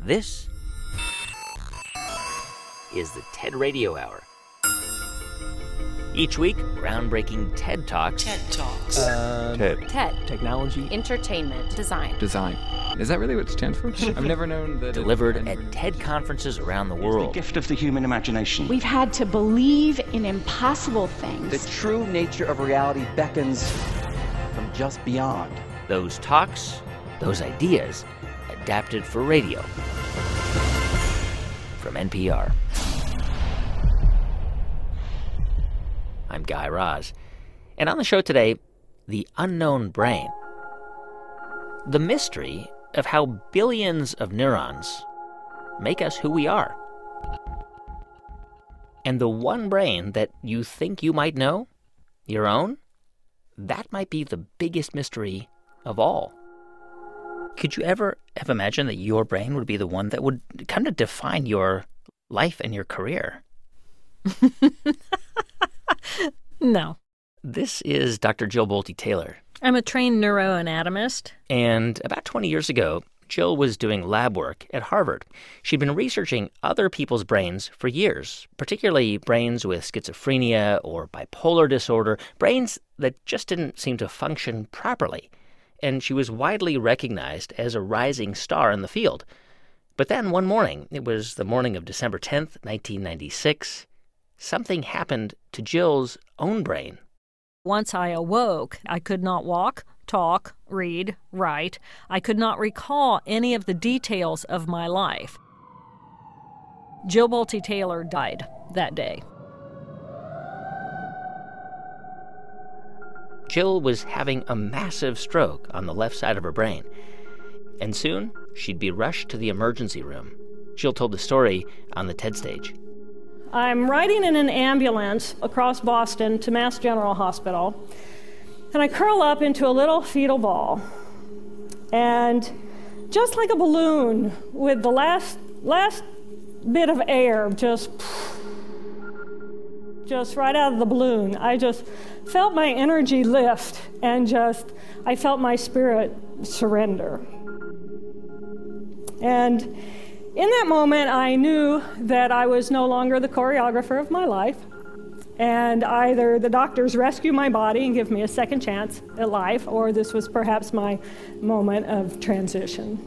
This is the TED Radio Hour. Each week, groundbreaking TED Talks. TED Talks. TED. Technology. Entertainment. Design. Is that really what it stands for? I've never known that. Delivered at TED conferences around the world. The gift of the human imagination. We've had to believe in impossible things. The true nature of reality beckons from just beyond. Those talks, those ideas, adapted for radio. From NPR. I'm Guy Raz. And on the show today, the unknown brain. The mystery of how billions of neurons make us who we are. And the one brain that you think you might know, your own, that might be the biggest mystery of all. Could you ever have imagined that your brain would be the one that would kind of define your life and your career? No. This is Dr. Jill Bolte Taylor. I'm a trained neuroanatomist. And about 20 years ago, Jill was doing lab work at Harvard. She'd been researching other people's brains for years, particularly brains with schizophrenia or bipolar disorder, brains that just didn't seem to function properly. And she was widely recognized as a rising star in the field. But then one morning, it was the morning of December 10th, 1996, something happened to Jill's own brain. Once I awoke, I could not walk, talk, read, write. I could not recall any of the details of my life. Jill Bolte Taylor died that day. Jill was having a massive stroke on the left side of her brain. And soon, she'd be rushed to the emergency room. Jill told the story on the TED stage. I'm riding in an ambulance across Boston to Mass General Hospital, and I curl up into a little fetal ball. And just like a balloon, with the last bit of air just right out of the balloon, I just felt my energy lift, and I felt my spirit surrender. And in that moment, I knew that I was no longer the choreographer of my life, and either the doctors rescue my body and give me a second chance at life, or this was perhaps my moment of transition.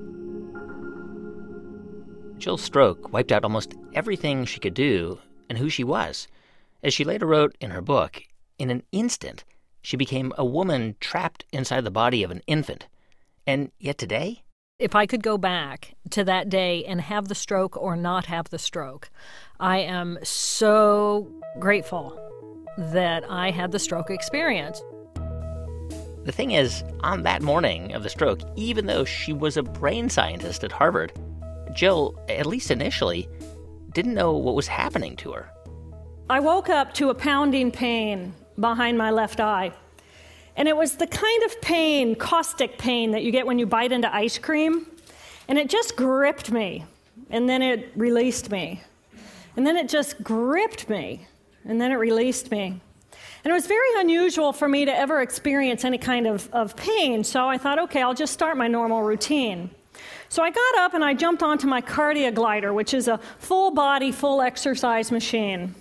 Jill's stroke wiped out almost everything she could do and who she was. As she later wrote in her book, in an instant, she became a woman trapped inside the body of an infant. And yet today, if I could go back to that day and have the stroke or not have the stroke, I am so grateful that I had the stroke experience. The thing is, on that morning of the stroke, even though she was a brain scientist at Harvard, Jill, at least initially, didn't know what was happening to her. I woke up to a pounding pain behind my left eye. And it was the kind of pain, caustic pain, that you get when you bite into ice cream. And it just gripped me. And then it released me. And then it just gripped me. And then it released me. And it was very unusual for me to ever experience any kind of pain. So I thought, okay, I'll just start my normal routine. So I got up and I jumped onto my CardioGlider, which is a full-body, full exercise machine.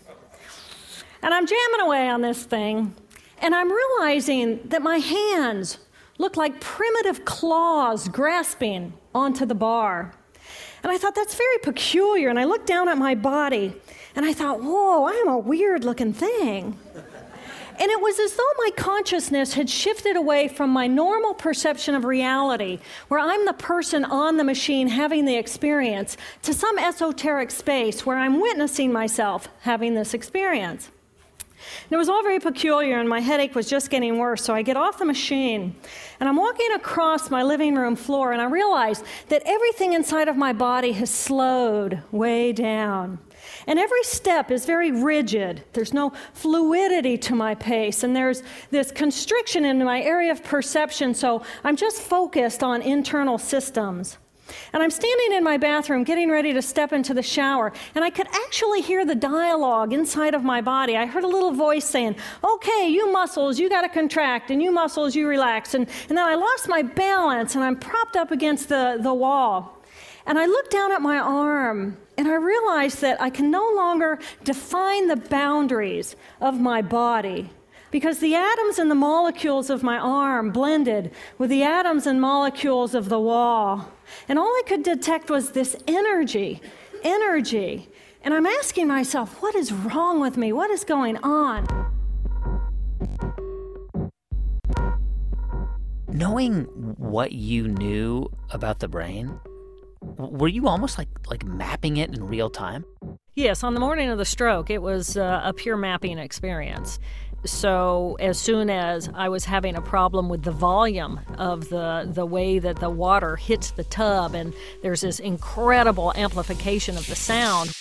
And I'm jamming away on this thing. And I'm realizing that my hands look like primitive claws grasping onto the bar. And I thought, that's very peculiar. And I looked down at my body, and I thought, whoa, I'm a weird-looking thing. And it was as though my consciousness had shifted away from my normal perception of reality, where I'm the person on the machine having the experience, to some esoteric space where I'm witnessing myself having this experience. And it was all very peculiar, and my headache was just getting worse. So I get off the machine, and I'm walking across my living room floor, and I realize that everything inside of my body has slowed way down. And every step is very rigid. There's no fluidity to my pace, and there's this constriction in my area of perception, so I'm just focused on internal systems. And I'm standing in my bathroom getting ready to step into the shower, and I could actually hear the dialogue inside of my body. I heard a little voice saying, okay, you muscles, you got to contract, and you muscles, you relax. And then I lost my balance, and I'm propped up against the wall. And I looked down at my arm, and I realized that I can no longer define the boundaries of my body, because the atoms and the molecules of my arm blended with the atoms and molecules of the wall. And all I could detect was this energy. And I'm asking myself, what is wrong with me? What is going on? Knowing what you knew about the brain, were you almost like mapping it in real time? Yes, on the morning of the stroke, it was a pure mapping experience. So as soon as I was having a problem with the volume of the way that the water hits the tub, and there's this incredible amplification of the sound,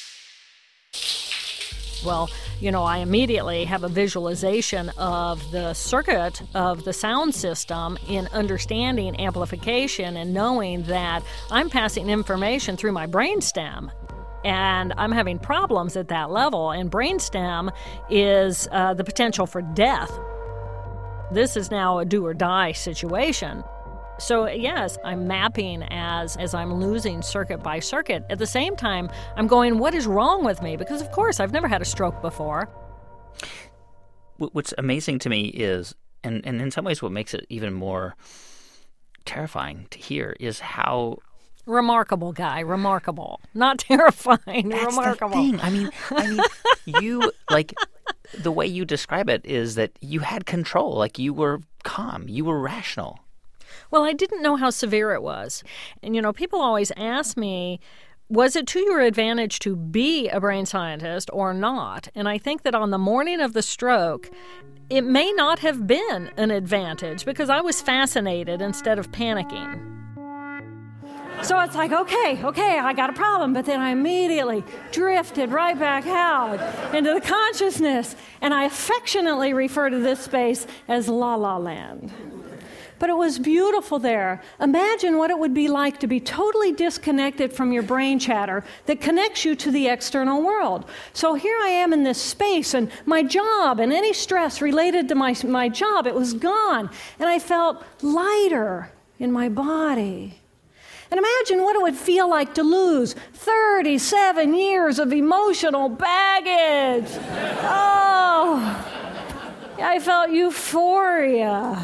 well, I immediately have a visualization of the circuit of the sound system in understanding amplification and knowing that I'm passing information through my brainstem. And I'm having problems at that level, and brainstem is the potential for death. This is now a do-or-die situation. So yes, I'm mapping as I'm losing circuit by circuit. At the same time, I'm going, what is wrong with me? Because, of course, I've never had a stroke before. What's amazing to me is, and in some ways what makes it even more terrifying to hear, is how... Remarkable guy, remarkable. Not terrifying, That's remarkable. The thing. I mean, you, the way you describe it is that you had control, you were calm, you were rational. Well, I didn't know how severe it was. And, people always ask me, was it to your advantage to be a brain scientist or not? And I think that on the morning of the stroke, it may not have been an advantage because I was fascinated instead of panicking. So it's like, okay, I got a problem. But then I immediately drifted right back out into the consciousness. And I affectionately refer to this space as La La Land. But it was beautiful there. Imagine what it would be like to be totally disconnected from your brain chatter that connects you to the external world. So here I am in this space, and my job and any stress related to my job, it was gone. And I felt lighter in my body. And imagine what it would feel like to lose 37 years of emotional baggage. Oh, I felt euphoria.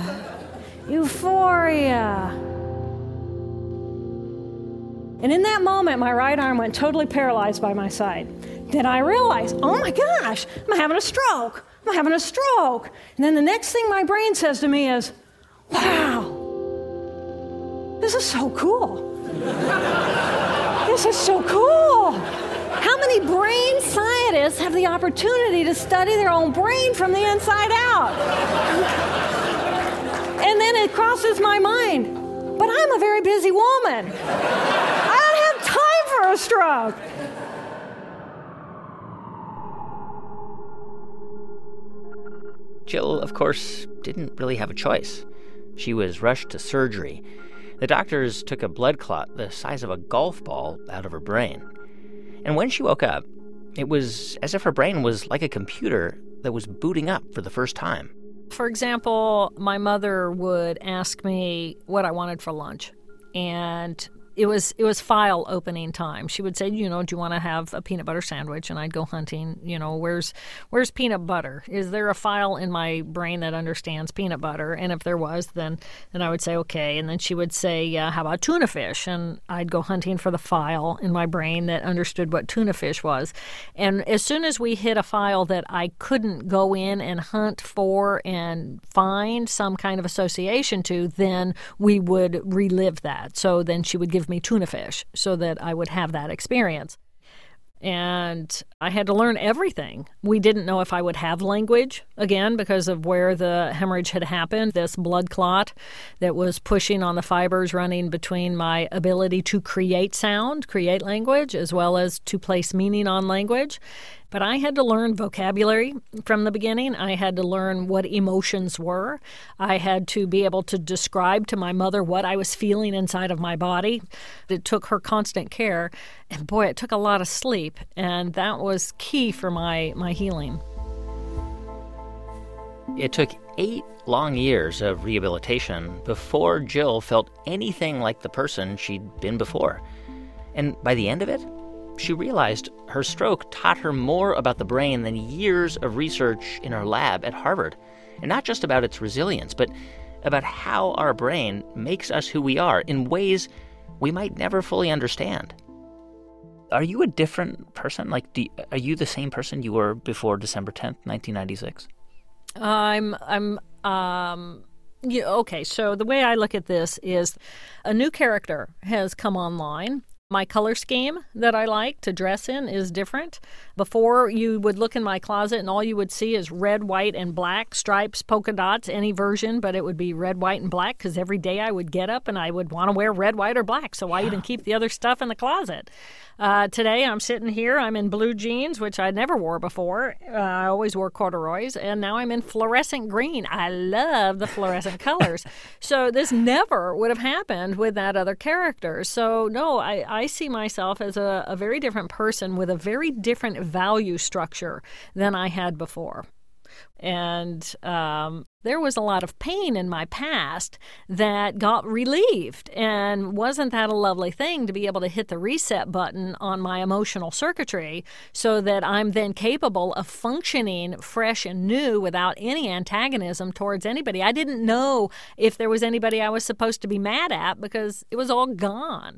And in that moment, my right arm went totally paralyzed by my side. Then I realized, oh my gosh, I'm having a stroke. And then the next thing my brain says to me is, wow, this is so cool. This is so cool. How many brain scientists have the opportunity to study their own brain from the inside out? And then it crosses my mind, but I'm a very busy woman. I don't have time for a stroke. Jill, of course, didn't really have a choice. She was rushed to surgery. The doctors took a blood clot the size of a golf ball out of her brain. And when she woke up, it was as if her brain was like a computer that was booting up for the first time. For example, my mother would ask me what I wanted for lunch, and it was file opening time. She would say, do you want to have a peanut butter sandwich? And I'd go hunting, where's peanut butter? Is there a file in my brain that understands peanut butter? And if there was, then I would say, okay. And then she would say, how about tuna fish? And I'd go hunting for the file in my brain that understood what tuna fish was. And as soon as we hit a file that I couldn't go in and hunt for and find some kind of association to, then we would relive that. So then she would give me tuna fish so that I would have that experience. And I had to learn everything. We didn't know if I would have language, again, because of where the hemorrhage had happened, this blood clot that was pushing on the fibers running between my ability to create sound, create language, as well as to place meaning on language. But I had to learn vocabulary from the beginning. I had to learn what emotions were. I had to be able to describe to my mother what I was feeling inside of my body. It took her constant care. And boy, it took a lot of sleep. And that was key for my healing. It took 8 long years of rehabilitation before Jill felt anything like the person she'd been before. And by the end of it, she realized her stroke taught her more about the brain than years of research in her lab at Harvard. And not just about its resilience, but about how our brain makes us who we are in ways we might never fully understand. Are you a different person? Are you the same person you were before December 10th, 1996? Okay, so the way I look at this is a new character has come online. My color scheme that I like to dress in is different. Before, you would look in my closet and all you would see is red, white, and black, stripes, polka dots, any version, but it would be red, white, and black because every day I would get up and I would want to wear red, white, or black, so why even keep the other stuff in the closet? Today, I'm sitting here. I'm in blue jeans, which I never wore before. I always wore corduroys, and now I'm in fluorescent green. I love the fluorescent colors. So this never would have happened with that other character. So, no, I see myself as a very different person with a very different value structure than I had before. And there was a lot of pain in my past that got relieved. And wasn't that a lovely thing to be able to hit the reset button on my emotional circuitry so that I'm then capable of functioning fresh and new without any antagonism towards anybody? I didn't know if there was anybody I was supposed to be mad at because it was all gone.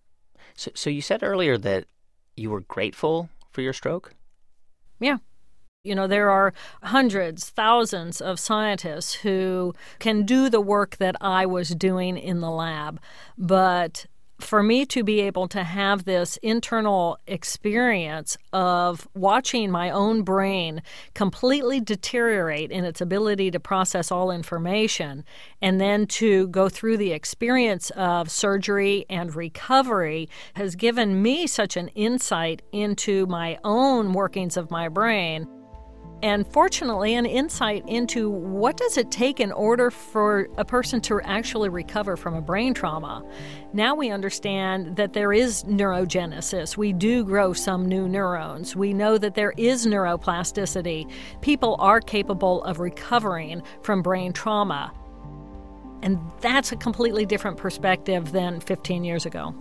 So you said earlier that you were grateful for your stroke? Yeah. You know, there are hundreds, thousands of scientists who can do the work that I was doing in the lab. But for me to be able to have this internal experience of watching my own brain completely deteriorate in its ability to process all information, and then to go through the experience of surgery and recovery has given me such an insight into my own workings of my brain. And fortunately, an insight into what does it take in order for a person to actually recover from a brain trauma. Now we understand that there is neurogenesis. We do grow some new neurons. We know that there is neuroplasticity. People are capable of recovering from brain trauma. And that's a completely different perspective than 15 years ago.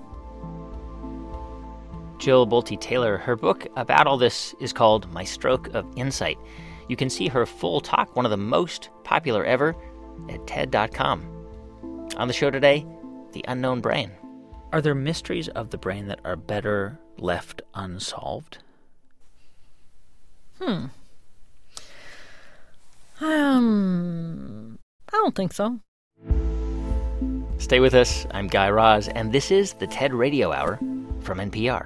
Jill Bolte Taylor, her book about all this is called My Stroke of Insight. You can see her full talk, one of the most popular ever, at TED.com. On the show today, the unknown brain. Are there mysteries of the brain that are better left unsolved? I don't think so. Stay with us. I'm Guy Raz, and this is the TED Radio Hour from NPR.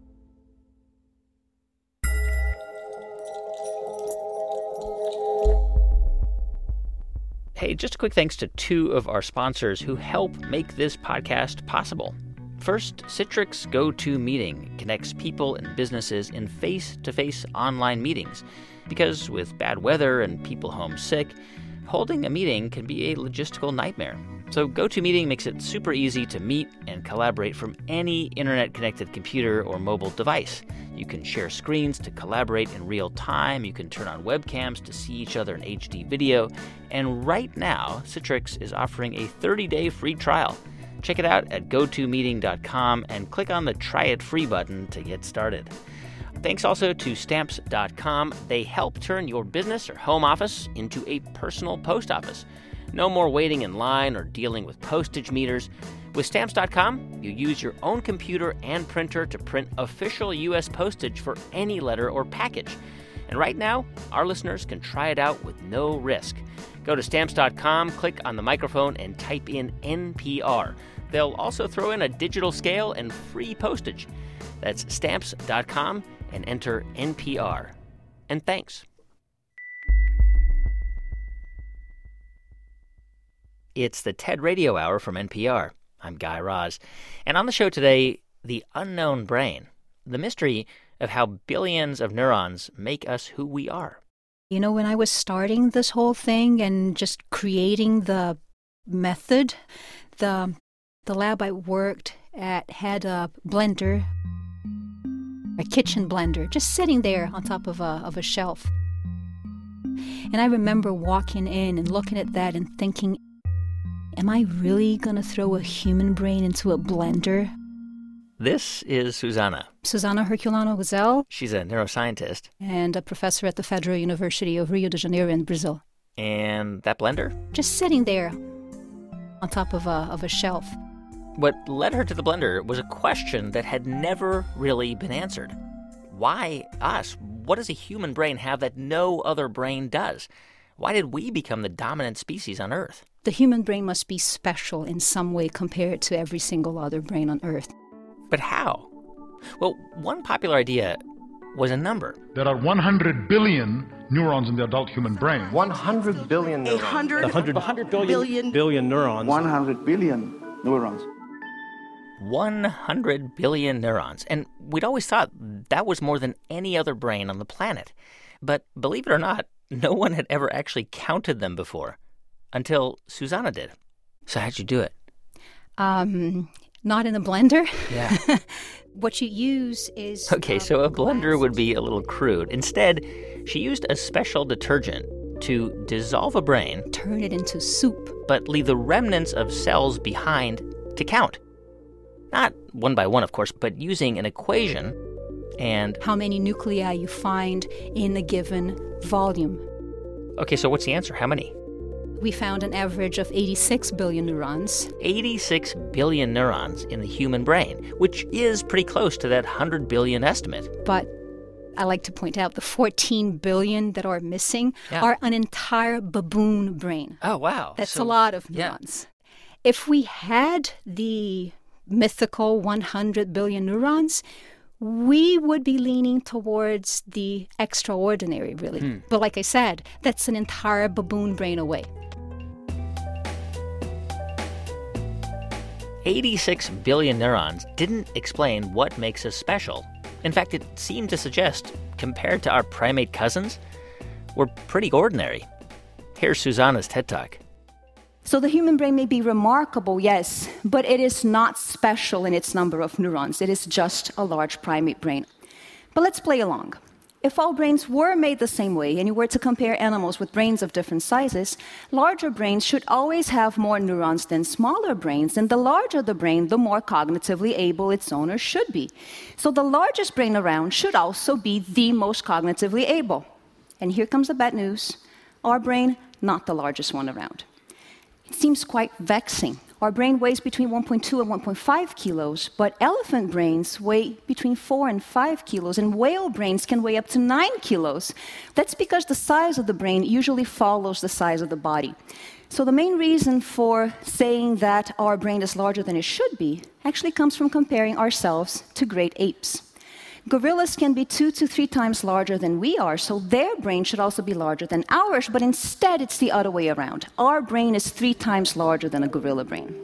Hey, just a quick thanks to two of our sponsors who help make this podcast possible. First, Citrix GoToMeeting connects people and businesses in face-to-face online meetings. Because with bad weather and people homesick, holding a meeting can be a logistical nightmare. So GoToMeeting makes it super easy to meet and collaborate from any internet-connected computer or mobile device. You can share screens to collaborate in real time. You can turn on webcams to see each other in HD video. And right now, Citrix is offering a 30-day free trial. Check it out at gotomeeting.com and click on the Try It Free button to get started. Thanks also to Stamps.com. They help turn your business or home office into a personal post office. No more waiting in line or dealing with postage meters. With Stamps.com, you use your own computer and printer to print official U.S. postage for any letter or package. And right now, our listeners can try it out with no risk. Go to Stamps.com, click on the microphone, and type in NPR. They'll also throw in a digital scale and free postage. That's Stamps.com and enter NPR. And thanks. It's the TED Radio Hour from NPR. I'm Guy Raz. And on the show today, the unknown brain, the mystery of how billions of neurons make us who we are. You know, when I was starting this whole thing and just creating the method, the lab I worked at had a blender, a kitchen blender, just sitting there on top of a shelf. And I remember walking in and looking at that and thinking, am I really going to throw a human brain into a blender? This is Susana. Susana Herculano Wiesel. She's a neuroscientist. And a professor at the Federal University of Rio de Janeiro in Brazil. And that blender? Just sitting there on top of a shelf. What led her to the blender was a question that had never really been answered. Why us? What does a human brain have that no other brain does? Why did we become the dominant species on Earth? The human brain must be special in some way compared to every single other brain on Earth. But how? Well, one popular idea was a number. There are 100 billion neurons in the adult human brain. 100 billion neurons. 100 billion neurons. 100 billion neurons. 100 billion neurons. And we'd always thought that was more than any other brain on the planet. But believe it or not, no one had ever actually counted them before. Until Susana did. So how'd you do it? Not in a blender. Yeah. What you use is... Okay, so a blender would be a little crude. Instead, she used a special detergent to dissolve a brain... Turn it into soup. But leave the remnants of cells behind to count. Not one by one, of course, but using an equation and... How many nuclei you find in a given volume. Okay, so what's the answer? How many? We found an average of 86 billion neurons. 86 billion neurons in the human brain, which is pretty close to that 100 billion estimate. But I like to point out the 14 billion that are missing are an entire baboon brain. Oh, wow. That's a lot of neurons. If we had the mythical 100 billion neurons, we would be leaning towards the extraordinary, really. But like I said, that's an entire baboon brain away. 86 billion neurons didn't explain what makes us special. In fact, it seemed to suggest, compared to our primate cousins, we're pretty ordinary. Here's Susana's TED Talk. So the human brain may be remarkable, yes, but it is not special in its number of neurons. It is just a large primate brain. But let's play along. If all brains were made the same way, and you were to compare animals with brains of different sizes, larger brains should always have more neurons than smaller brains, and the larger the brain, the more cognitively able its owner should be. So the largest brain around should also be the most cognitively able. And here comes the bad news. Our brain, not the largest one around. It seems quite vexing. Our brain weighs between 1.2 and 1.5 kilos, but elephant brains weigh between 4 and 5 kilos, and whale brains can weigh up to 9 kilos. That's because the size of the brain usually follows the size of the body. So the main reason for saying that our brain is larger than it should be actually comes from comparing ourselves to great apes. Gorillas can be 2 to 3 times larger than we are, so their brain should also be larger than ours, but instead it's the other way around. Our brain is 3 times larger than a gorilla brain.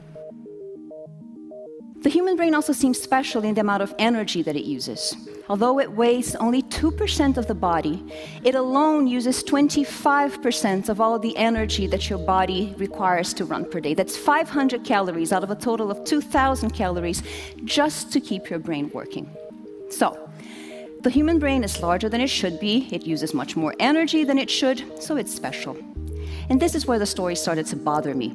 The human brain also seems special in the amount of energy that it uses. Although it weighs only 2% of the body, it alone uses 25% of all the energy that your body requires to run per day. That's 500 calories out of a total of 2,000 calories just to keep your brain working. So, the human brain is larger than it should be, it uses much more energy than it should, so it's special. And this is where the story started to bother me.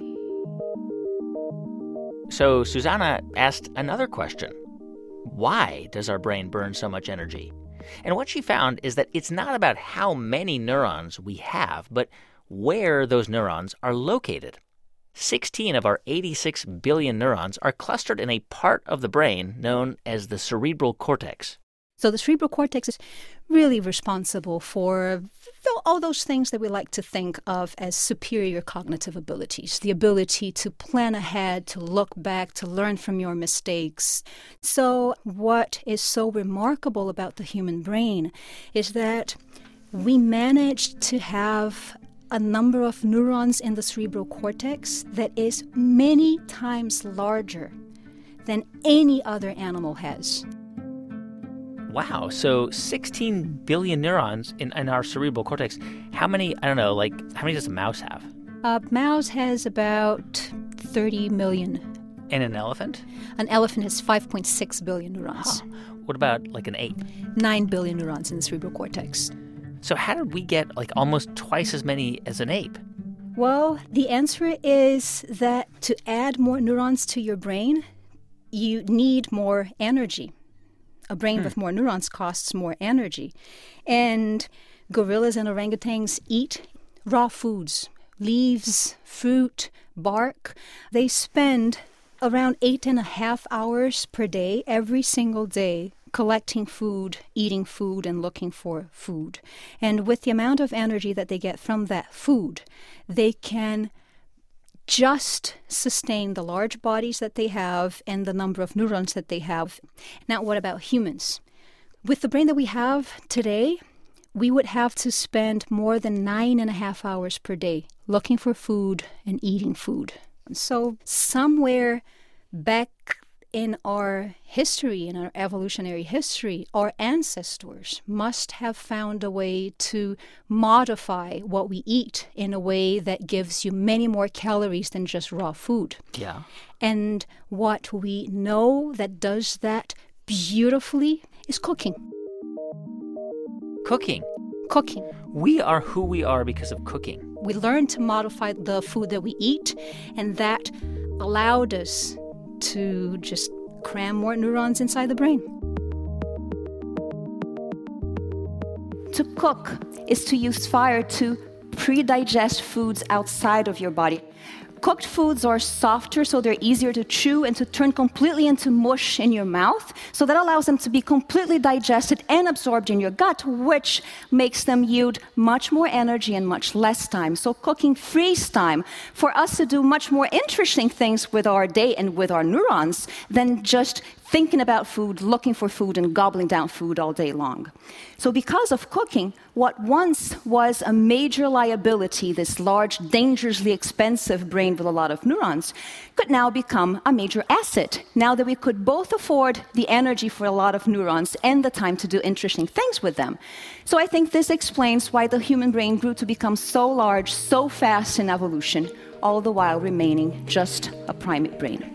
So Susana asked another question. Why does our brain burn so much energy? And what she found is that it's not about how many neurons we have, but where those neurons are located. 16 of our 86 billion neurons are clustered in a part of the brain known as the cerebral cortex. So the cerebral cortex is really responsible for all those things that we like to think of as superior cognitive abilities, the ability to plan ahead, to look back, to learn from your mistakes. So what is so remarkable about the human brain is that we managed to have a number of neurons in the cerebral cortex that is many times larger than any other animal has. Wow, so 16 billion neurons in our cerebral cortex. How many, how many does a mouse have? A mouse has about 30 million. And an elephant? An elephant has 5.6 billion neurons. Huh. What about an ape? 9 billion neurons in the cerebral cortex. So how did we get almost twice as many as an ape? Well, the answer is that to add more neurons to your brain, you need more energy. A brain with more neurons costs more energy. And gorillas and orangutans eat raw foods, leaves, fruit, bark. They spend around 8.5 hours per day, every single day, collecting food, eating food, and looking for food. And with the amount of energy that they get from that food, they can just sustain the large bodies that they have and the number of neurons that they have. Now, what about humans? With the brain that we have today, we would have to spend more than 9.5 hours per day looking for food and eating food. So somewhere back in our history, in our evolutionary history, our ancestors must have found a way to modify what we eat in a way that gives you many more calories than just raw food. Yeah. And what we know that does that beautifully is cooking. Cooking. Cooking. We are who we are because of cooking. We learned to modify the food that we eat, and that allowed us to just cram more neurons inside the brain. To cook is to use fire to pre-digest foods outside of your body. Cooked foods are softer, so they're easier to chew and to turn completely into mush in your mouth. So that allows them to be completely digested and absorbed in your gut, which makes them yield much more energy and much less time. So cooking frees time for us to do much more interesting things with our day and with our neurons than just thinking about food, looking for food, and gobbling down food all day long. So because of cooking, what once was a major liability, this large, dangerously expensive brain with a lot of neurons, could now become a major asset, now that we could both afford the energy for a lot of neurons and the time to do interesting things with them. So I think this explains why the human brain grew to become so large, so fast in evolution, all the while remaining just a primate brain.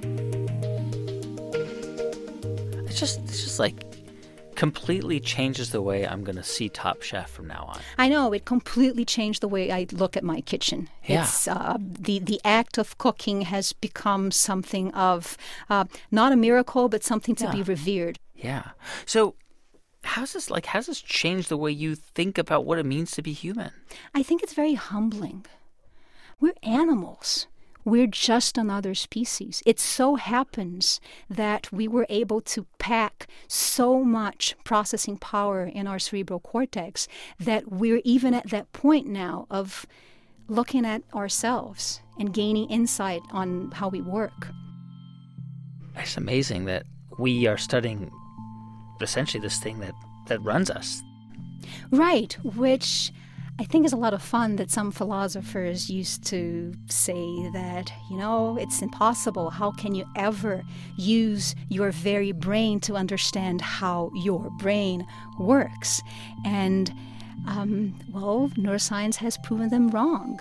It's just like completely changes the way I'm going to see Top Chef from now on. I know, it completely changed the way I look at my kitchen. Yeah. It's, the act of cooking has become something of, not a miracle, but something to be revered. Yeah. So how's this changed the way you think about what it means to be human? I think it's very humbling. We're animals. We're just another species. It so happens that we were able to pack so much processing power in our cerebral cortex that we're even at that point now of looking at ourselves and gaining insight on how we work. It's amazing that we are studying essentially this thing that runs us. Right, which I think is a lot of fun. That some philosophers used to say that, it's impossible. How can you ever use your very brain to understand how your brain works? And, neuroscience has proven them wrong.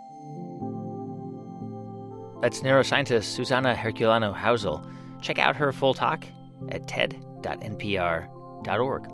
That's neuroscientist Susana Herculano-Hausel. Check out her full talk at ted.npr.org.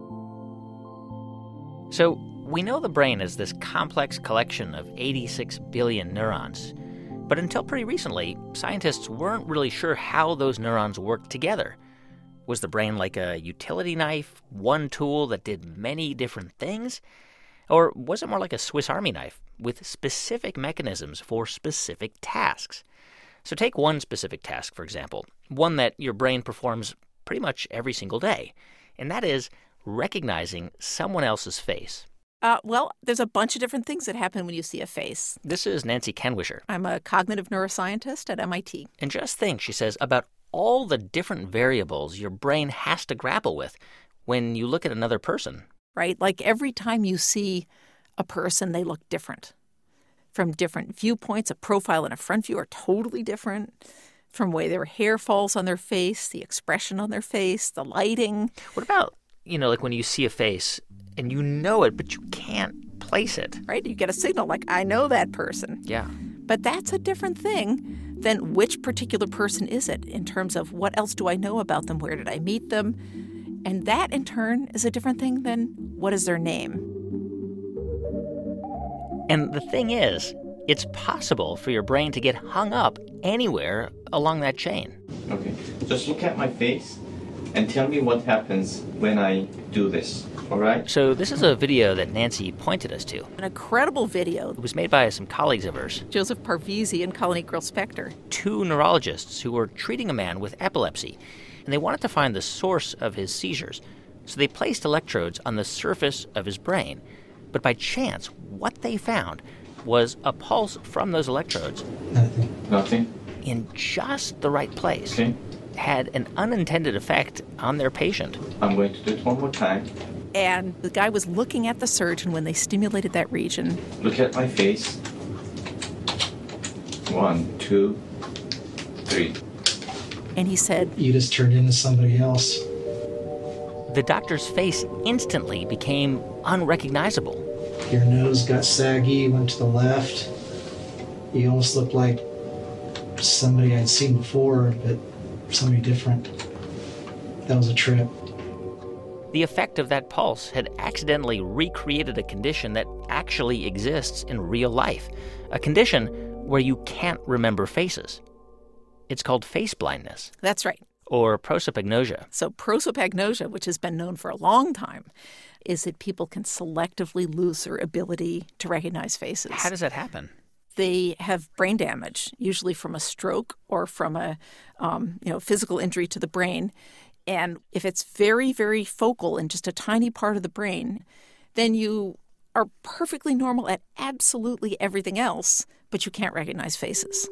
So, we know the brain is this complex collection of 86 billion neurons. But until pretty recently, scientists weren't really sure how those neurons worked together. Was the brain like a utility knife, one tool that did many different things? Or was it more like a Swiss Army knife with specific mechanisms for specific tasks? So take one specific task, for example, one that your brain performs pretty much every single day, and that is recognizing someone else's face. There's a bunch of different things that happen when you see a face. This is Nancy Kenwisher. I'm a cognitive neuroscientist at MIT. And just think, she says, about all the different variables your brain has to grapple with when you look at another person. Right? Like every time you see a person, they look different. From different viewpoints, a profile and a front view are totally different. From the way their hair falls on their face, the expression on their face, the lighting. What about, like when you see a face and you know it, but you can't place it? Right? You get a signal like, I know that person. Yeah. But that's a different thing than which particular person is it in terms of what else do I know about them? Where did I meet them? And that, in turn, is a different thing than what is their name. And the thing is, it's possible for your brain to get hung up anywhere along that chain. Okay, just look at my face and tell me what happens when I do this, all right? So this is a video that Nancy pointed us to. An incredible video. It was made by some colleagues of hers. Joseph Parvizi and Colony Grill-Spector. 2 neurologists who were treating a man with epilepsy, and they wanted to find the source of his seizures. So they placed electrodes on the surface of his brain. But by chance, what they found was a pulse from those electrodes. Nothing. In just the right place. Okay. Had an unintended effect on their patient. I'm going to do it one more time. And the guy was looking at the surgeon when they stimulated that region. Look at my face. 1, 2, 3. And he said, "You just turned into somebody else." The doctor's face instantly became unrecognizable. Your nose got saggy, went to the left. You almost looked like somebody I'd seen before, but somebody different. That was a trip. The effect of that pulse had accidentally recreated a condition that actually exists in real life, a condition where you can't remember faces. It's called face blindness. That's right. Or prosopagnosia. So prosopagnosia, which has been known for a long time, is that people can selectively lose their ability to recognize faces. How does that happen? They have brain damage, usually from a stroke or from a physical injury to the brain. And if it's very, very focal in just a tiny part of the brain, then you are perfectly normal at absolutely everything else, but you can't recognize faces.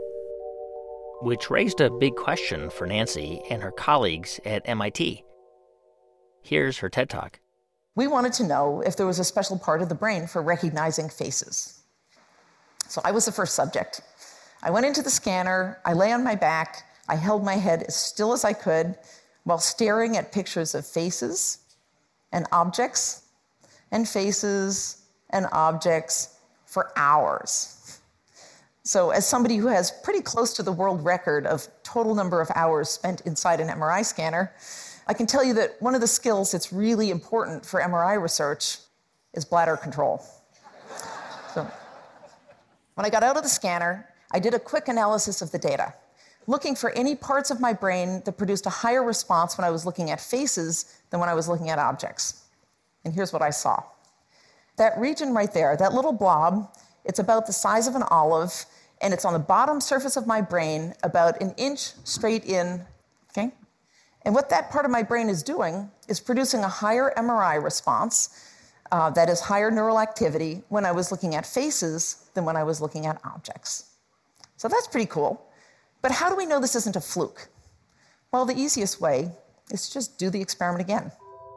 Which raised a big question for Nancy and her colleagues at MIT. Here's her TED Talk. We wanted to know if there was a special part of the brain for recognizing faces. So I was the first subject. I went into the scanner, I lay on my back, I held my head as still as I could while staring at pictures of faces and objects and faces and objects for hours. So as somebody who has pretty close to the world record of total number of hours spent inside an MRI scanner, I can tell you that one of the skills that's really important for MRI research is bladder control. So when I got out of the scanner, I did a quick analysis of the data, looking for any parts of my brain that produced a higher response when I was looking at faces than when I was looking at objects. And here's what I saw. That region right there, that little blob, it's about the size of an olive, and it's on the bottom surface of my brain, about an inch straight in, okay? And what that part of my brain is doing is producing a higher MRI response, that is higher neural activity when I was looking at faces than when I was looking at objects. So that's pretty cool. But how do we know this isn't a fluke? Well, the easiest way is to just do the experiment again.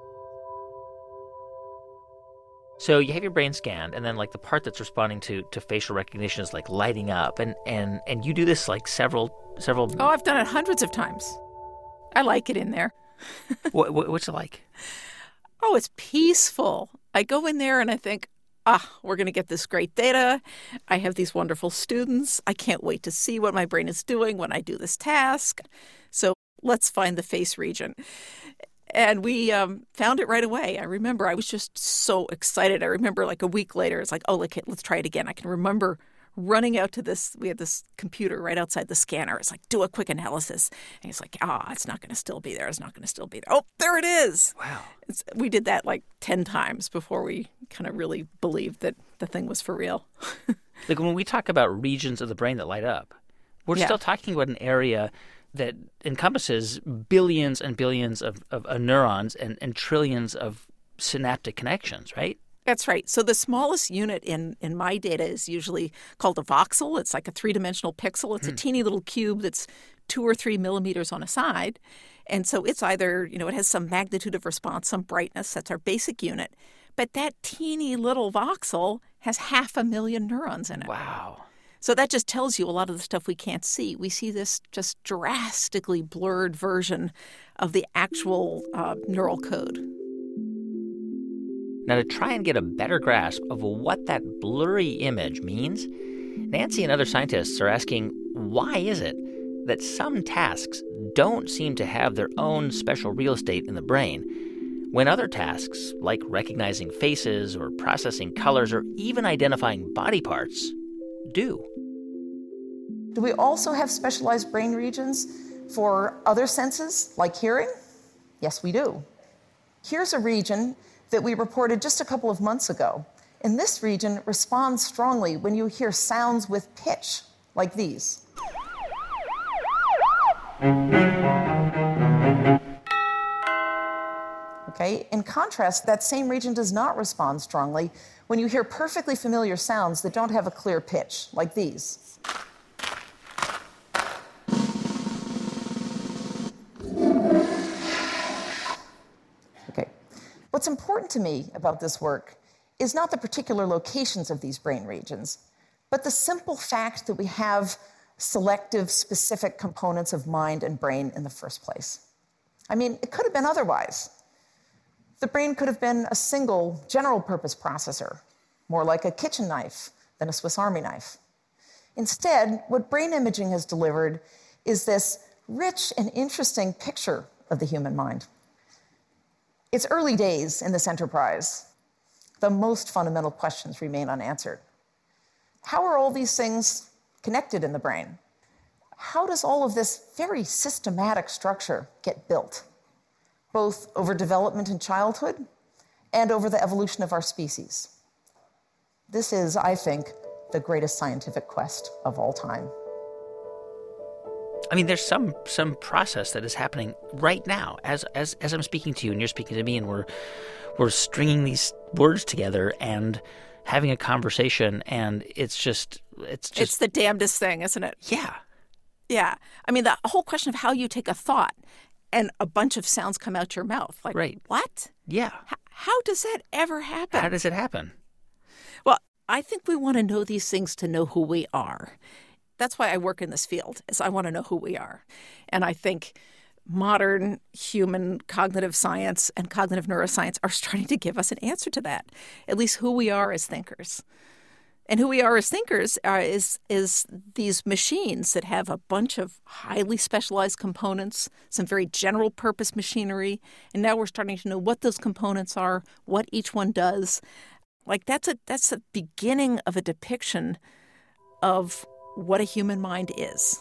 So you have your brain scanned, and then like the part that's responding to facial recognition is like lighting up, and you do this like several. Oh, I've done it hundreds of times. I like it in there. What's it like? Oh, it's peaceful. I go in there and I think, we're going to get this great data. I have these wonderful students. I can't wait to see what my brain is doing when I do this task. So let's find the face region. And we found it right away. I remember I was just so excited. I remember like a week later, it's like, let's try it again. I can remember running out to this. We had this computer right outside the scanner. It's like, do a quick analysis. And he's like, it's not going to still be there. It's not going to still be there. Oh, there it is. Wow. We did that like 10 times before we kind of really believed that the thing was for real. Like when we talk about regions of the brain that light up, we're still talking about an area that encompasses billions and billions of neurons and trillions of synaptic connections, right? That's right. So the smallest unit in my data is usually called a voxel. It's like a three-dimensional pixel. It's a teeny little cube that's 2 or 3 millimeters on a side. And so it's either, it has some magnitude of response, some brightness. That's our basic unit. But that teeny little voxel has 500,000 neurons in it. Wow. So that just tells you a lot of the stuff we can't see. We see this just drastically blurred version of the actual neural code. Now, to try and get a better grasp of what that blurry image means, Nancy and other scientists are asking, why is it that some tasks don't seem to have their own special real estate in the brain, when other tasks, like recognizing faces or processing colors or even identifying body parts, do? Do we also have specialized brain regions for other senses, like hearing? Yes, we do. Here's a region that we reported just a couple of months ago. And this region responds strongly when you hear sounds with pitch, like these. Okay? In contrast, that same region does not respond strongly when you hear perfectly familiar sounds that don't have a clear pitch, like these. Okay. What's important to me about this work is not the particular locations of these brain regions, but the simple fact that we have selective, specific components of mind and brain in the first place. I mean, it could have been otherwise. The brain could have been a single general-purpose processor, more like a kitchen knife than a Swiss Army knife. Instead, what brain imaging has delivered is this rich and interesting picture of the human mind. It's early days in this enterprise. The most fundamental questions remain unanswered. How are all these things connected in the brain? How does all of this very systematic structure get built, both over development in childhood and over the evolution of our species? This is, I think, the greatest scientific quest of all time. I mean, there's some process that is happening right now as I'm speaking to you and you're speaking to me, and we're stringing these words together and having a conversation, and it's the damnedest thing, isn't it? Yeah. Yeah. I mean, the whole question of how you take a thought and a bunch of sounds come out your mouth. Like, right. What? Yeah. How does that ever happen? How does it happen? Well, I think we want to know these things to know who we are. That's why I work in this field, is I want to know who we are. And I think modern human cognitive science and cognitive neuroscience are starting to give us an answer to that, at least who we are as thinkers. And who we are as thinkers is these machines that have a bunch of highly specialized components, some very general purpose machinery, and now we're starting to know what those components are, what each one does. Like that's the beginning of a depiction of what a human mind is.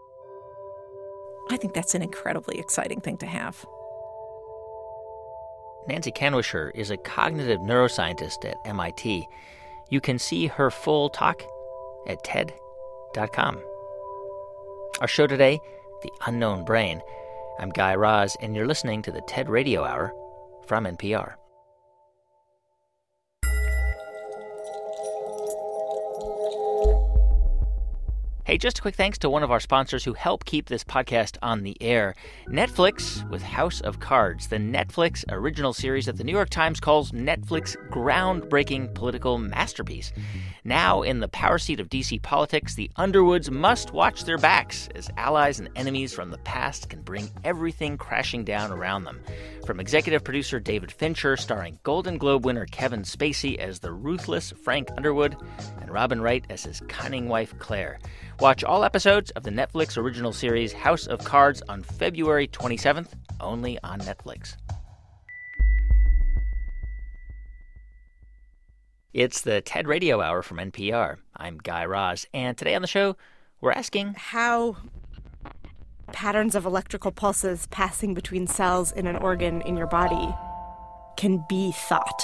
I think that's an incredibly exciting thing to have. Nancy Kanwisher is a cognitive neuroscientist at MIT. You can see her full talk at TED.com. Our show today, The Unknown Brain. I'm Guy Raz, and you're listening to the TED Radio Hour from NPR. Hey, just a quick thanks to one of our sponsors who help keep this podcast on the air. Netflix with House of Cards, the Netflix original series that the New York Times calls Netflix's groundbreaking political masterpiece. Now in the power seat of D.C. politics, the Underwoods must watch their backs as allies and enemies from the past can bring everything crashing down around them. From executive producer David Fincher, starring Golden Globe winner Kevin Spacey as the ruthless Frank Underwood, and Robin Wright as his cunning wife Claire. Watch all episodes of the Netflix original series House of Cards on February 27th, only on Netflix. It's the TED Radio Hour from NPR. I'm Guy Raz, and today on the show, we're asking how patterns of electrical pulses passing between cells in an organ in your body can be thought.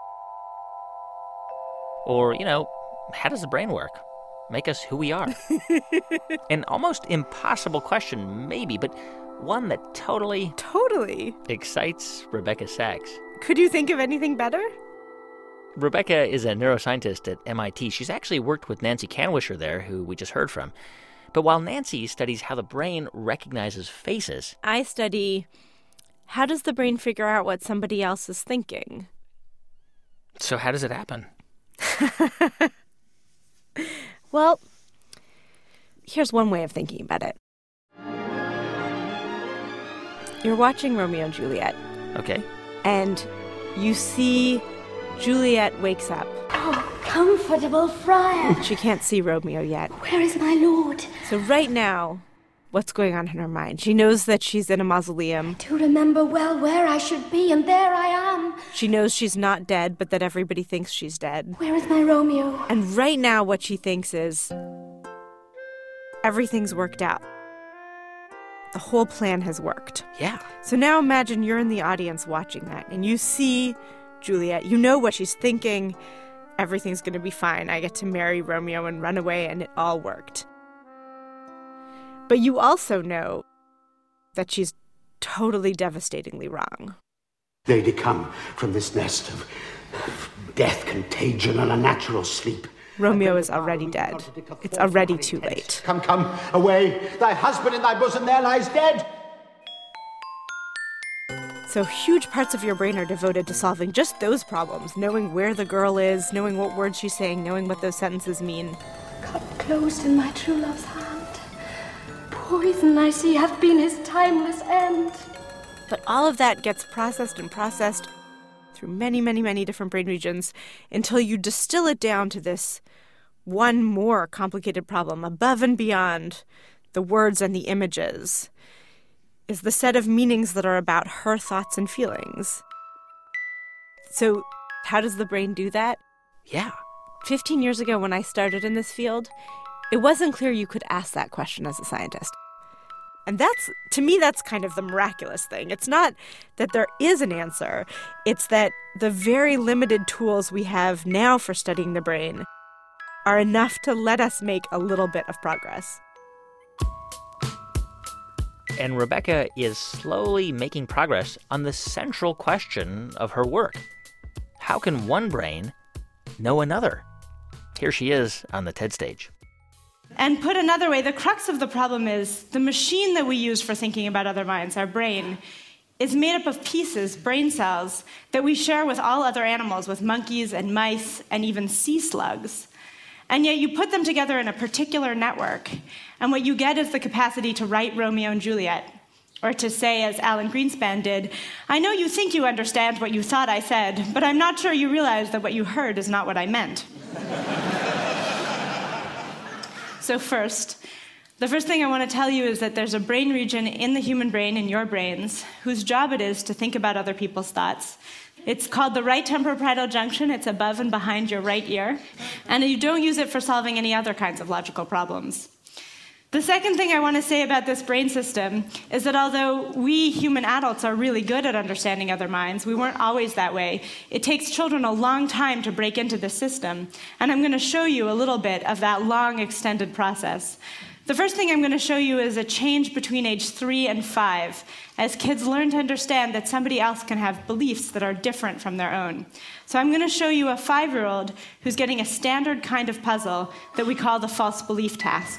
Or, how does the brain work? Make us who we are. An almost impossible question, maybe, but one that totally excites Rebecca Sachs. Could you think of anything better? Rebecca is a neuroscientist at MIT. She's actually worked with Nancy Kanwisher there, who we just heard from. But while Nancy studies how the brain recognizes faces, I study how does the brain figure out what somebody else is thinking? So how does it happen? Well, here's one way of thinking about it. You're watching Romeo and Juliet. Okay. And you see Juliet wakes up. Oh, comfortable friar. She can't see Romeo yet. Where is my lord? So right now, what's going on in her mind. She knows that she's in a mausoleum. To remember well where I should be, and there I am. She knows she's not dead, but that everybody thinks she's dead. Where is my Romeo? And right now what she thinks is everything's worked out. The whole plan has worked. Yeah. So now imagine you're in the audience watching that, and you see Juliet. You know what she's thinking. Everything's going to be fine. I get to marry Romeo and run away, and it all worked. But you also know that she's totally devastatingly wrong. They come from this nest of death, contagion, and unnatural sleep. Romeo is already dead. It's already too late. Come, away. Thy husband in thy bosom there lies dead. So huge parts of your brain are devoted to solving just those problems, knowing where the girl is, knowing what words she's saying, knowing what those sentences mean. Cup closed in my true love's hand. Poison, I see, hath been his timeless end. But all of that gets processed and processed through many, many, many different brain regions until you distill it down to this one more complicated problem above and beyond the words and the images is the set of meanings that are about her thoughts and feelings. So how does the brain do that? Yeah. 15 years ago when I started in this field, it wasn't clear you could ask that question as a scientist. And that's, to me, that's kind of the miraculous thing. It's not that there is an answer. It's that the very limited tools we have now for studying the brain are enough to let us make a little bit of progress. And Rebecca is slowly making progress on the central question of her work. How can one brain know another? Here she is on the TED stage. And put another way, the crux of the problem is the machine that we use for thinking about other minds, our brain, is made up of pieces, brain cells, that we share with all other animals, with monkeys and mice and even sea slugs. And yet you put them together in a particular network, and what you get is the capacity to write Romeo and Juliet, or to say, as Alan Greenspan did, I know you think you understand what you thought I said, but I'm not sure you realize that what you heard is not what I meant. So the first thing I want to tell you is that there's a brain region in the human brain, in your brains, whose job it is to think about other people's thoughts. It's called the right temporoparietal junction. It's above and behind your right ear. And you don't use it for solving any other kinds of logical problems. The second thing I want to say about this brain system is that although we human adults are really good at understanding other minds, we weren't always that way. It takes children a long time to break into this system. And I'm going to show you a little bit of that long, extended process. The first thing I'm going to show you is a change between age 3 and 5, as kids learn to understand that somebody else can have beliefs that are different from their own. So I'm going to show you a 5-year-old who's getting a standard kind of puzzle that we call the false belief task.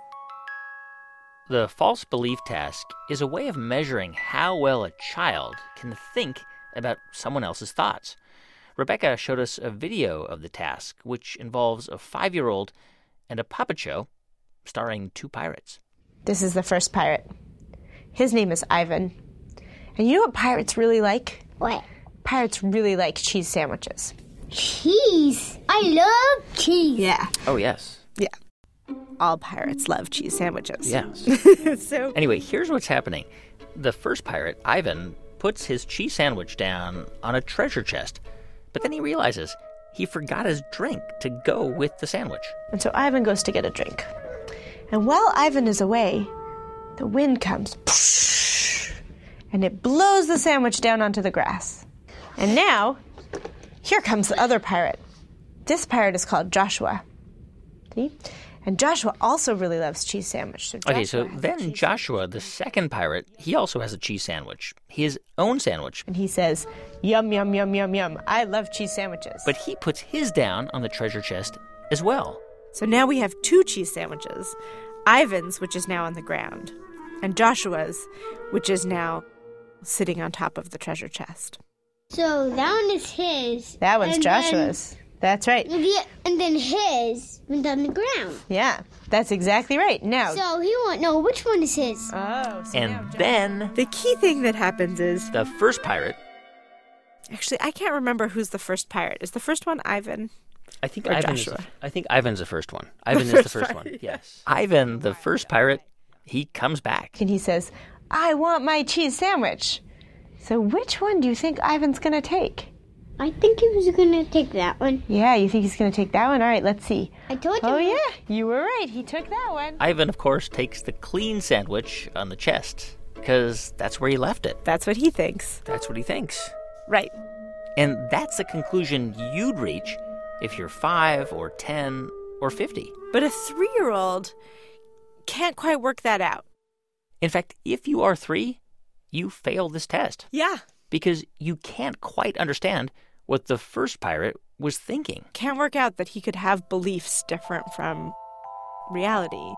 The false belief task is a way of measuring how well a child can think about someone else's thoughts. Rebecca showed us a video of the task, which involves a 5-year-old and a puppet show starring 2 pirates. This is the first pirate. His name is Ivan. And you know what pirates really like? What? Pirates really like cheese sandwiches. Cheese? I love cheese. Yeah. Oh, yes. Yeah. All pirates love cheese sandwiches. Yes. So anyway, here's what's happening. The first pirate, Ivan, puts his cheese sandwich down on a treasure chest, but then he realizes he forgot his drink to go with the sandwich. And so Ivan goes to get a drink. And while Ivan is away, the wind comes, and it blows the sandwich down onto the grass. And now, here comes the other pirate. This pirate is called Joshua. See? And Joshua also really loves cheese sandwich. So then Joshua, the second pirate, he also has a cheese sandwich, his own sandwich. And he says, yum, yum, yum, yum, yum. I love cheese sandwiches. But he puts his down on the treasure chest as well. So now we have 2 cheese sandwiches. Ivan's, which is now on the ground, and Joshua's, which is now sitting on top of the treasure chest. So that one is his. That one's Joshua's. That's right. And then his went on the ground. Yeah, that's exactly right. Now, so he won't know which one is his. Oh, so and then the key thing that happens is the first pirate. Actually, I can't remember who's the first pirate. Is the first one Ivan? I think Joshua. I think Ivan's the first one. Ivan is the first one. Yes. Ivan, the first pirate, he comes back. And he says, I want my cheese sandwich. So which one do you think Ivan's going to take? I think he was going to take that one. Yeah, you think he's going to take that one? All right, let's see. I told you. Oh, yeah, you were right. He took that one. Ivan, of course, takes the clean sandwich on the chest because that's where he left it. That's what he thinks. That's what he thinks. Right. And that's the conclusion you'd reach if you're 5 or 10 or 50. But a 3-year-old can't quite work that out. In fact, if you are 3, you fail this test. Yeah. Because you can't quite understand what the first pirate was thinking. Can't work out that he could have beliefs different from reality.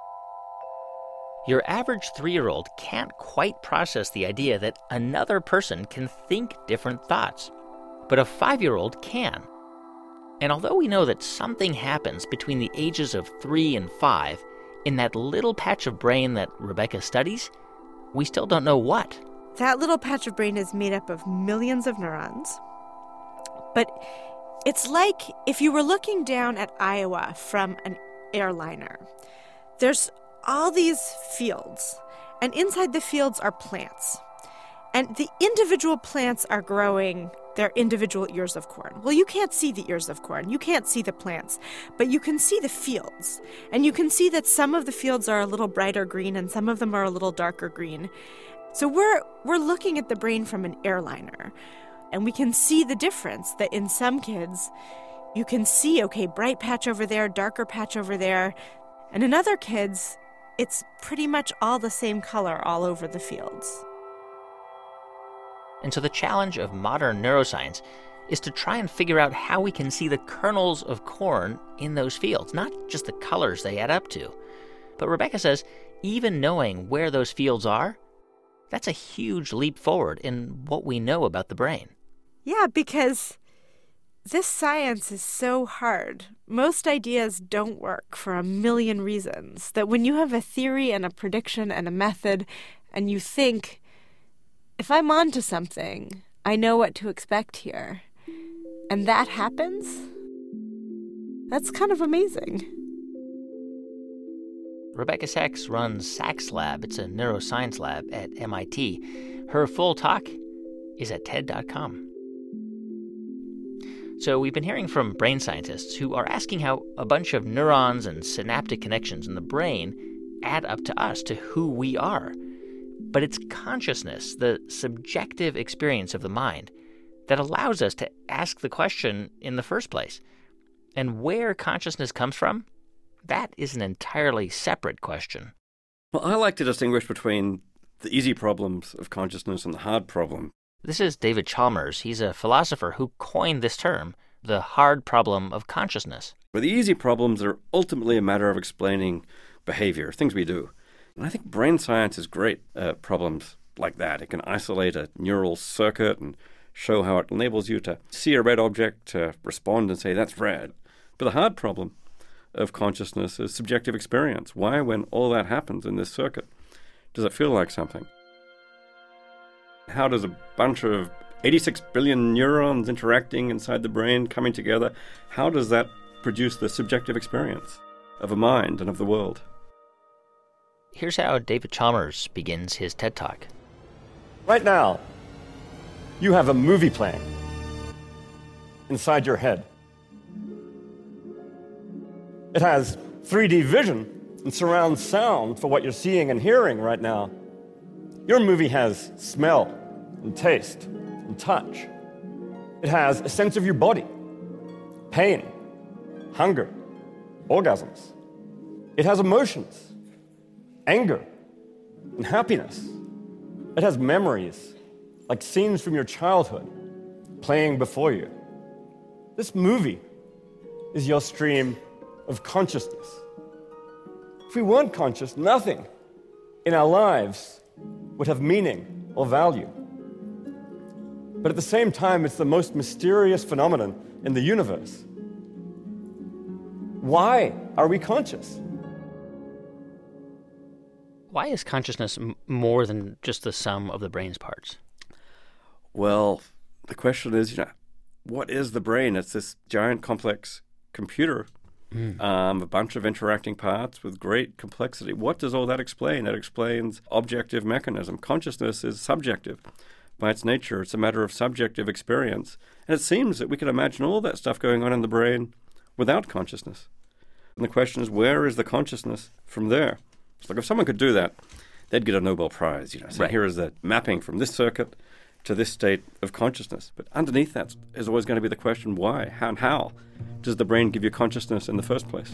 Your average 3-year-old can't quite process the idea that another person can think different thoughts. But a 5-year-old can. And although we know that something happens between the ages of 3 and 5 in that little patch of brain that Rebecca studies, we still don't know what. That little patch of brain is made up of millions of neurons. But it's like if you were looking down at Iowa from an airliner. There's all these fields, and inside the fields are plants. And the individual plants are growing their individual ears of corn. Well, you can't see the ears of corn. You can't see the plants, but you can see the fields. And you can see that some of the fields are a little brighter green and some of them are a little darker green. So we're looking at the brain from an airliner, and we can see the difference that in some kids, you can see, okay, bright patch over there, darker patch over there. And in other kids, it's pretty much all the same color all over the fields. And so the challenge of modern neuroscience is to try and figure out how we can see the kernels of corn in those fields, not just the colors they add up to. But Rebecca says even knowing where those fields are, that's a huge leap forward in what we know about the brain. Yeah, because this science is so hard. Most ideas don't work for a million reasons. That when you have a theory and a prediction and a method, and you think, if I'm onto something, I know what to expect here, and that happens, that's kind of amazing. Rebecca Sachs runs Sachs Lab. It's a neuroscience lab at MIT. Her full talk is at TED.com. So we've been hearing from brain scientists who are asking how a bunch of neurons and synaptic connections in the brain add up to us, to who we are. But it's consciousness, the subjective experience of the mind, that allows us to ask the question in the first place. And where consciousness comes from, that is an entirely separate question. Well, I like to distinguish between the easy problems of consciousness and the hard problem. This is David Chalmers. He's a philosopher who coined this term, the hard problem of consciousness. Well, the easy problems are ultimately a matter of explaining behavior, things we do. And I think brain science is great at problems like that. It can isolate a neural circuit and show how it enables you to see a red object, to respond and say, that's red. But the hard problem of consciousness is subjective experience. Why, when all that happens in this circuit, does it feel like something? How does a bunch of 86 billion neurons interacting inside the brain, coming together, how does that produce the subjective experience of a mind and of the world? Here's how David Chalmers begins his TED Talk. Right now, you have a movie playing inside your head. It has 3D vision and surround sound for what you're seeing and hearing right now. Your movie has smell and taste and touch. It has a sense of your body, pain, hunger, orgasms. It has emotions, anger, and happiness. It has memories, like scenes from your childhood, playing before you. This movie is your stream of consciousness. If we weren't conscious, nothing in our lives would have meaning or value. But at the same time, it's the most mysterious phenomenon in the universe. Why are we conscious? Why is consciousness more than just the sum of the brain's parts? Well, the question is, what is the brain? It's this giant complex computer A bunch of interacting parts with great complexity. What does all that explain? That explains objective mechanism. Consciousness is subjective by its nature. It's a matter of subjective experience. And it seems that we can imagine all that stuff going on in the brain without consciousness. And the question is, where is the consciousness from there? It's like if someone could do that, they'd get a Nobel Prize. So here is that mapping from this circuit to this state of consciousness. But underneath that is always going to be the question, why? How does the brain give you consciousness in the first place?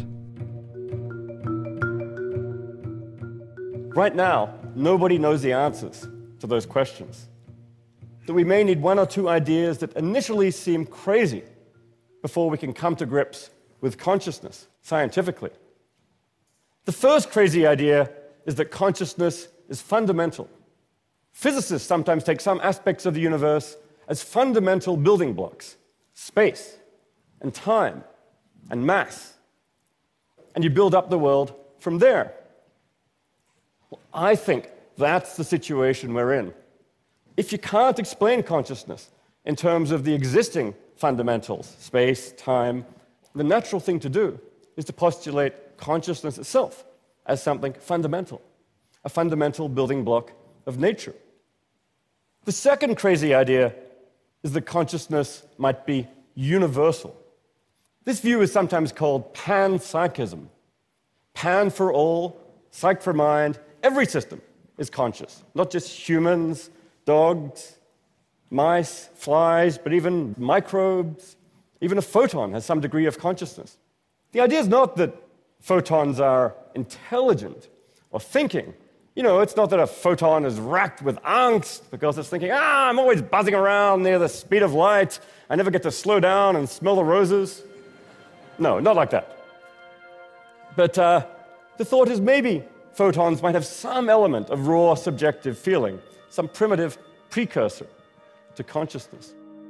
Right now, nobody knows the answers to those questions. That we may need one or two ideas that initially seem crazy before we can come to grips with consciousness scientifically. The first crazy idea is that consciousness is fundamental. Physicists sometimes take some aspects of the universe as fundamental building blocks: space and time and mass. And you build up the world from there. Well, I think that's the situation we're in. If you can't explain consciousness in terms of the existing fundamentals, space, time, the natural thing to do is to postulate consciousness itself as something fundamental, a fundamental building block of nature. The second crazy idea is that consciousness might be universal. This view is sometimes called panpsychism. Pan for all, psych for mind. Every system is conscious, not just humans, dogs, mice, flies, but even microbes. Even a photon has some degree of consciousness. The idea is not that photons are intelligent or thinking. It's not that a photon is racked with angst because it's thinking, I'm always buzzing around near the speed of light. I never get to slow down and smell the roses. No, not like that. But the thought is maybe photons might have some element of raw subjective feeling, some primitive precursor to consciousness.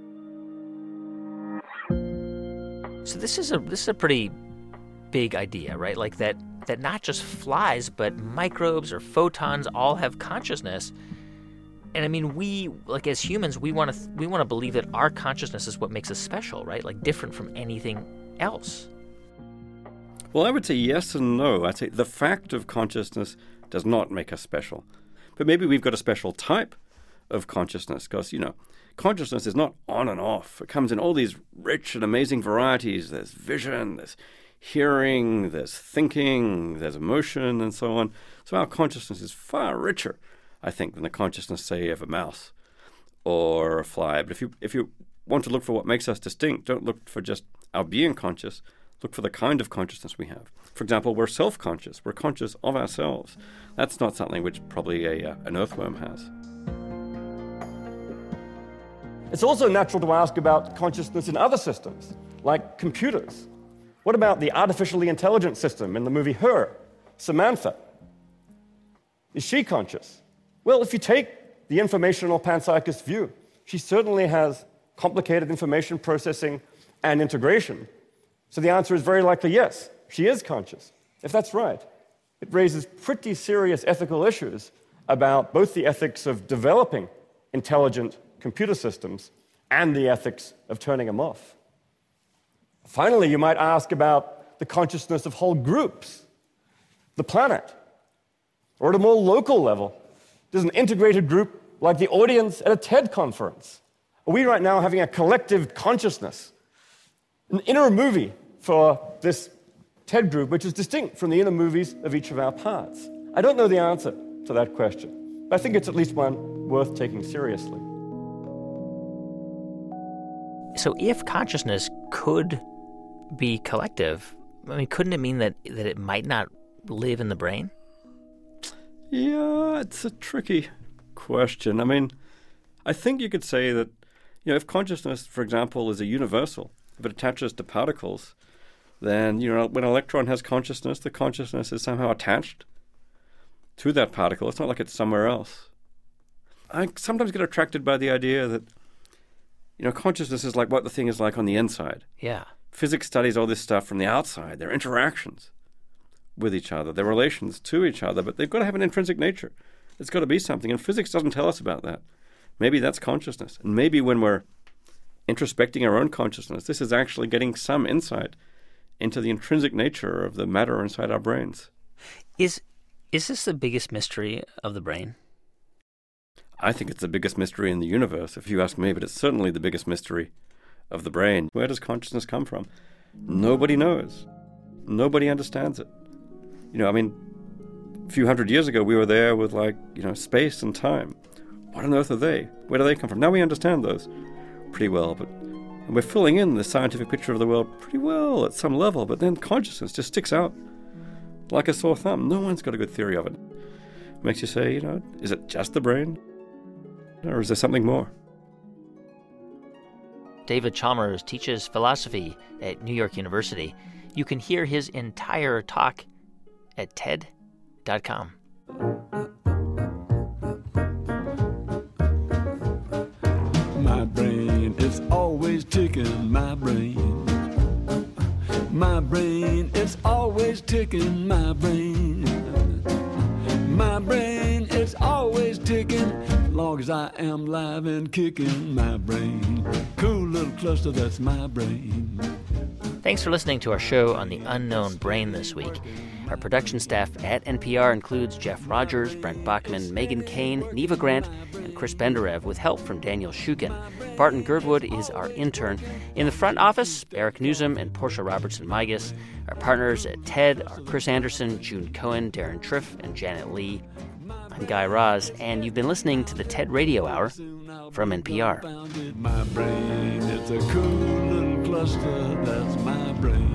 So this is a pretty big idea, right? Like that not just flies, but microbes or photons all have consciousness. And I mean, we, like as humans, we want to believe that our consciousness is what makes us special, right? Like different from anything else. Well, I would say yes and no. I'd say the fact of consciousness does not make us special. But maybe we've got a special type of consciousness because, consciousness is not on and off. It comes in all these rich and amazing varieties. There's vision, there's hearing, there's thinking, there's emotion, and so on. So our consciousness is far richer, I think, than the consciousness, say, of a mouse or a fly. But if you want to look for what makes us distinct, don't look for just our being conscious. Look for the kind of consciousness we have. For example, we're self-conscious. We're conscious of ourselves. That's not something which probably an earthworm has. It's also natural to ask about consciousness in other systems, like computers. What about the artificially intelligent system in the movie Her, Samantha? Is she conscious? Well, if you take the informational panpsychist view, she certainly has complicated information processing and integration. So the answer is very likely yes, she is conscious. If that's right, it raises pretty serious ethical issues about both the ethics of developing intelligent computer systems and the ethics of turning them off. Finally, you might ask about the consciousness of whole groups, the planet, or at a more local level. Does an integrated group like the audience at a TED conference? Are we right now having a collective consciousness, an inner movie for this TED group, which is distinct from the inner movies of each of our parts? I don't know the answer to that question, but I think it's at least one worth taking seriously. So if consciousness could be collective, I mean, couldn't it mean that it might not live in the brain? Yeah, it's a tricky question. I mean, I think you could say that, if consciousness, for example, is a universal, if it attaches to particles, then, when an electron has consciousness, the consciousness is somehow attached to that particle. It's not like it's somewhere else. I sometimes get attracted by the idea that, consciousness is like what the thing is like on the inside. Yeah. Physics studies all this stuff from the outside, their interactions with each other, their relations to each other, but they've got to have an intrinsic nature. It's got to be something, and physics doesn't tell us about that. Maybe that's consciousness. And maybe when we're introspecting our own consciousness, this is actually getting some insight into the intrinsic nature of the matter inside our brains. Is this the biggest mystery of the brain? I think it's the biggest mystery in the universe, if you ask me, but it's certainly the biggest mystery of the brain. Where does consciousness come from? Nobody knows. Nobody understands it. A few hundred years ago, we were there with, space and time. What on earth are they? Where do they come from? Now we understand those pretty well, and we're filling in the scientific picture of the world pretty well at some level, but then consciousness just sticks out like a sore thumb. No one's got a good theory of it. It makes you say, is it just the brain? Or is there something more? David Chalmers teaches philosophy at New York University. You can hear his entire talk at TED.com. My brain is always ticking, my brain. My brain is always ticking, my brain. My brain is always ticking, long as I am live and kicking, my brain. Cool little cluster, that's my brain. Thanks for listening to our show on the unknown brain this week. Our production staff at NPR includes Jeff Rogers, Brent Bachman, Megan Kane, Neva Grant, and Chris Benderev, with help from Daniel Shukin. Barton Girdwood is our intern. In the front office, Eric Newsom and Portia Robertson-Migas. Our partners at TED are Chris Anderson, June Cohen, Darren Triff, and Janet Lee. I'm Guy Raz, and you've been listening to the TED Radio Hour from NPR. My brain, it's a cool little cluster, that's my brain.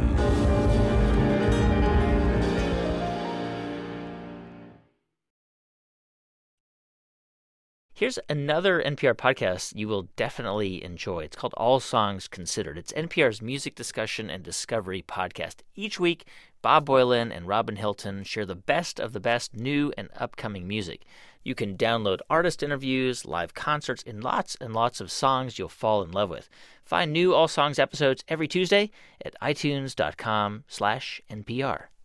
Here's another NPR podcast you will definitely enjoy. It's called All Songs Considered. It's NPR's music discussion and discovery podcast. Each week, Bob Boilen and Robin Hilton share the best of the best new and upcoming music. You can download artist interviews, live concerts, and lots of songs you'll fall in love with. Find new All Songs episodes every Tuesday at itunes.com/NPR.